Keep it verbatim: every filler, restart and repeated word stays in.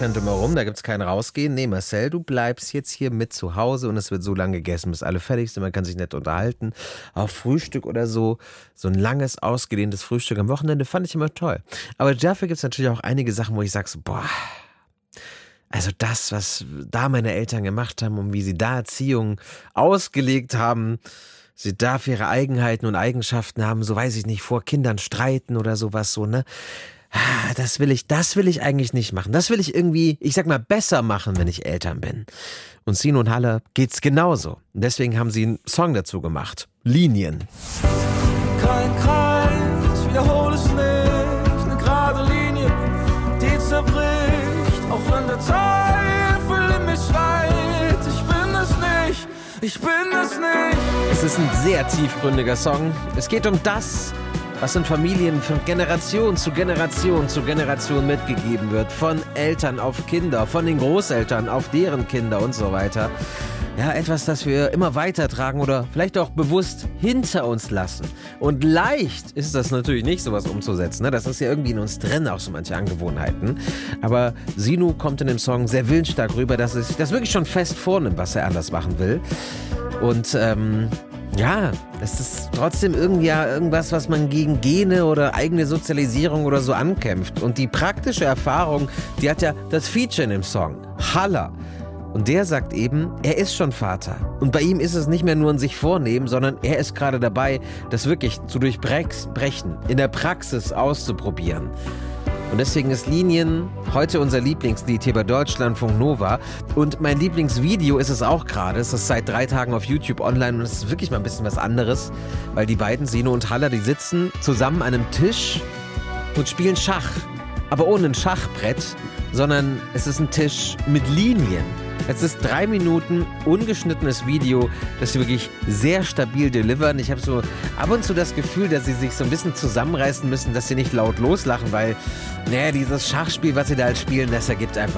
Drumherum, da gibt es kein Rausgehen. Nee, Marcel, du bleibst jetzt hier mit zu Hause und es wird so lange gegessen, bis alle fertig sind. Man kann sich nett unterhalten. Auch Frühstück oder so. So ein langes, ausgedehntes Frühstück am Wochenende fand ich immer toll. Aber dafür gibt es natürlich auch einige Sachen, wo ich sage so, boah, also das, was da meine Eltern gemacht haben und wie sie da Erziehung ausgelegt haben, sie dafür ihre Eigenheiten und Eigenschaften haben, so weiß ich nicht, vor Kindern streiten oder sowas so, ne? Das will ich, das will ich eigentlich nicht machen. Das will ich irgendwie, ich sag mal, besser machen, wenn ich Eltern bin. Und Sino und Halle geht's genauso. Und deswegen haben sie einen Song dazu gemacht. Linien. Kein Kreis, wiederhol es nicht. Eine gerade Linie, die zerbricht. Auch wenn der Teufel in mich schreit. Ich bin es nicht, ich bin es nicht. Es ist ein sehr tiefgründiger Song. Es geht um das, was in Familien von Generation zu Generation zu Generation mitgegeben wird. Von Eltern auf Kinder, von den Großeltern auf deren Kinder und so weiter. Ja, etwas, das wir immer weitertragen oder vielleicht auch bewusst hinter uns lassen. Und leicht ist das natürlich nicht, sowas umzusetzen. Ne? Das ist ja irgendwie in uns drin, auch so manche Angewohnheiten. Aber Sino kommt in dem Song sehr willensstark rüber, dass er sich das wirklich schon fest vornimmt, was er anders machen will. Und ähm... ja, es ist trotzdem irgendwie ja irgendwas, was man gegen Gene oder eigene Sozialisierung oder so ankämpft. Und die praktische Erfahrung, die hat ja das Feature in dem Song, Haller. Und der sagt eben, er ist schon Vater. Und bei ihm ist es nicht mehr nur ein sich vornehmen, sondern er ist gerade dabei, das wirklich zu durchbrechen, in der Praxis auszuprobieren. Und deswegen ist Linien heute unser Lieblingslied hier bei Deutschlandfunk Nova. Und mein Lieblingsvideo ist es auch gerade. Es ist seit drei Tagen auf YouTube online und es ist wirklich mal ein bisschen was anderes, weil die beiden, Sino und Haller, die sitzen zusammen an einem Tisch und spielen Schach. Aber ohne ein Schachbrett, sondern es ist ein Tisch mit Linien. Es ist drei Minuten ungeschnittenes Video, das sie wirklich sehr stabil delivern. Ich habe so ab und zu das Gefühl, dass sie sich so ein bisschen zusammenreißen müssen, dass sie nicht laut loslachen, weil, naja, dieses Schachspiel, was sie da halt spielen, das ergibt einfach